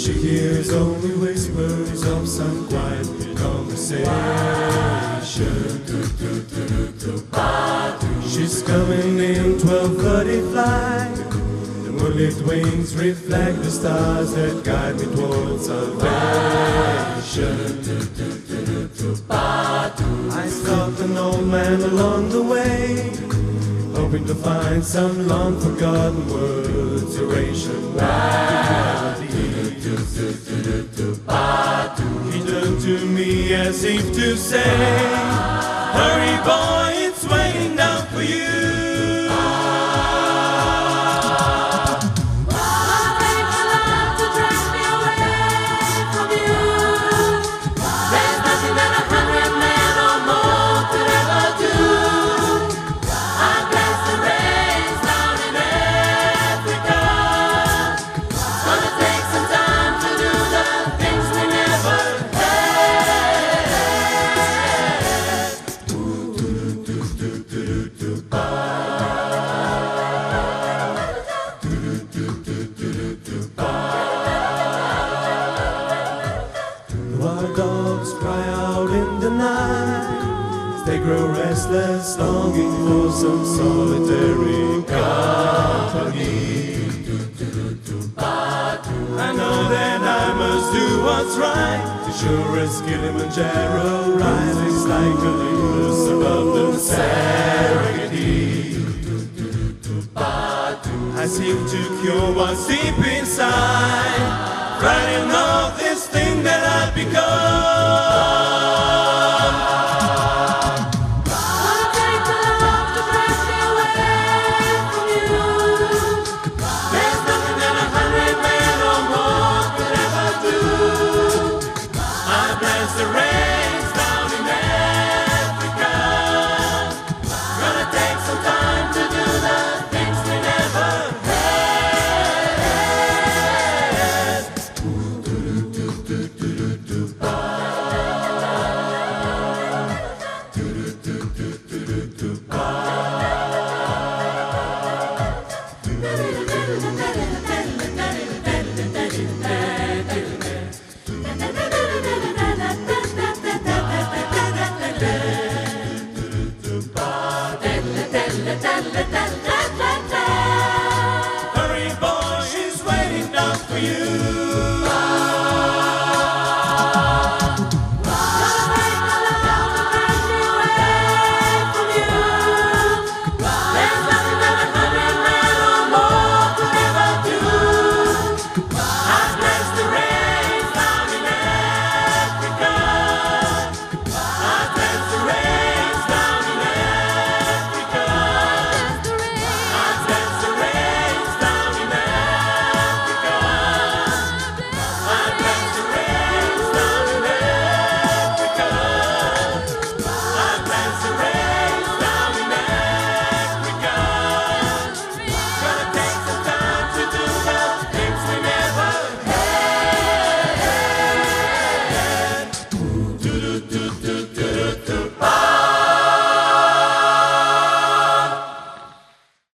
She hears only whispers of some quiet conversation. She's coming in 12:30 flight. The moonlit wings reflect the stars that guide me towards salvation. I stopped an old man along the way, hoping to find some long-forgotten words, erasure He turned to me as if to say, hurry boy, it's waiting down for you. Wild dogs cry out in the night, they grow restless, longing for some solitary company. I know that I must do what's right, as sure as Kilimanjaro rises like Olympus above the Serengeti. I seem to cure what's deep inside, writing off this thing that I've become. Hurry boy, she's waiting down for you.